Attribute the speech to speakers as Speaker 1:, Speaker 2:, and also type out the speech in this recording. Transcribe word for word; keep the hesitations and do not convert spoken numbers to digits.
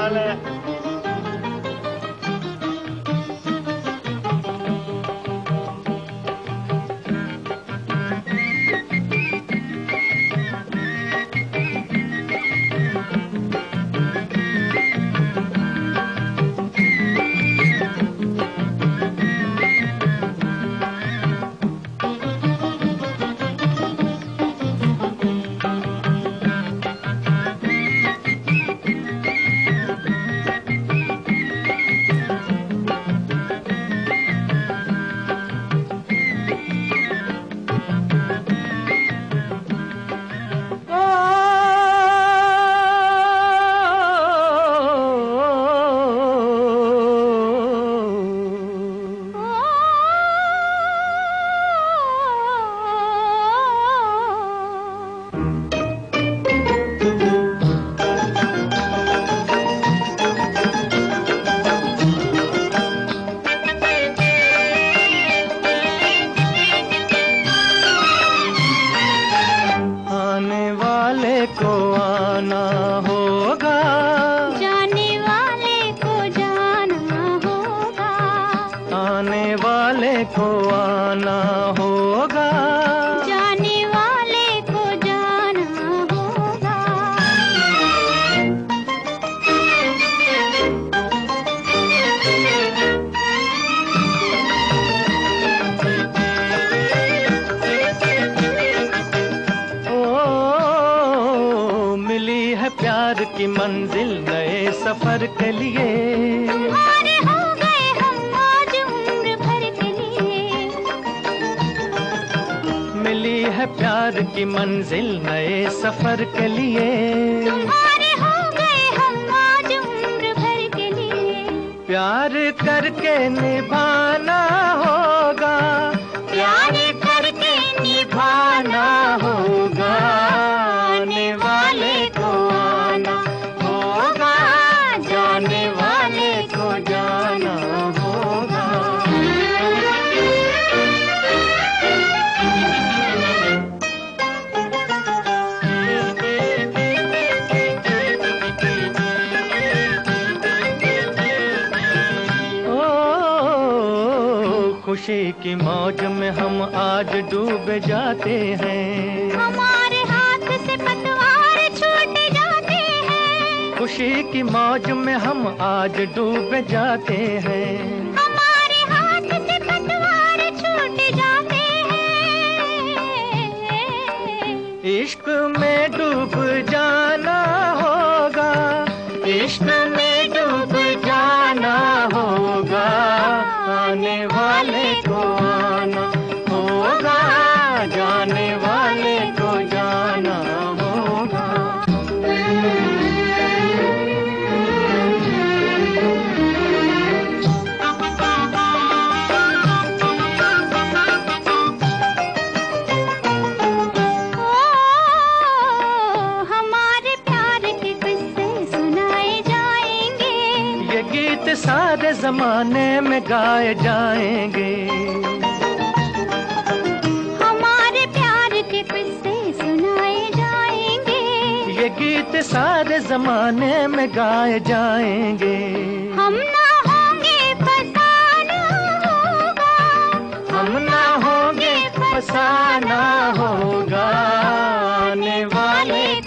Speaker 1: हाल है?
Speaker 2: को आना होगा,
Speaker 3: जाने वाले को जाना होगा,
Speaker 2: आने वाले को आना होगा,
Speaker 3: जाने वाले को जाना होगा।
Speaker 2: प्यार की मंजिल नए सफर के लिए,
Speaker 3: तुम्हारे हो गए हम आज उम्र भर के लिए।
Speaker 2: मिली है प्यार की मंजिल नए सफर के लिए,
Speaker 3: तुम्हारे हो गए हम आज उम्र भर के लिए।
Speaker 2: प्यार करके निभाना होगा,
Speaker 3: प्यार करके निभाना होगा,
Speaker 2: आने वाले को आना होगा, जाने वाले को जाना होगा। ओ खुशी की मौज में हम आज डूब जाते हैं,
Speaker 3: हमारे हाथ से पतवार छूट जाते हैं।
Speaker 2: खुशी की मौज में हम आज डूब जाते हैं,
Speaker 3: हमारे हाथ से पतवार छूट जाते हैं।
Speaker 2: इश्क में डूब जाना होगा, इश्क में डूब जाना होगा, आने वाले को आना होगा, जाने वाले को जाना होगा।
Speaker 3: हमारे प्यार के किस्से सुनाए जाएंगे,
Speaker 2: ये गीत सारे जमाने में गाए जाएंगे,
Speaker 3: हमारे प्यार के किस्से सुनाए जाएंगे।
Speaker 2: ये गीत सारे जमाने में गाए जाएंगे।
Speaker 3: हम ना होंगे फसाना होगा,
Speaker 2: हम ना होंगे फसाना होगा, आने वाले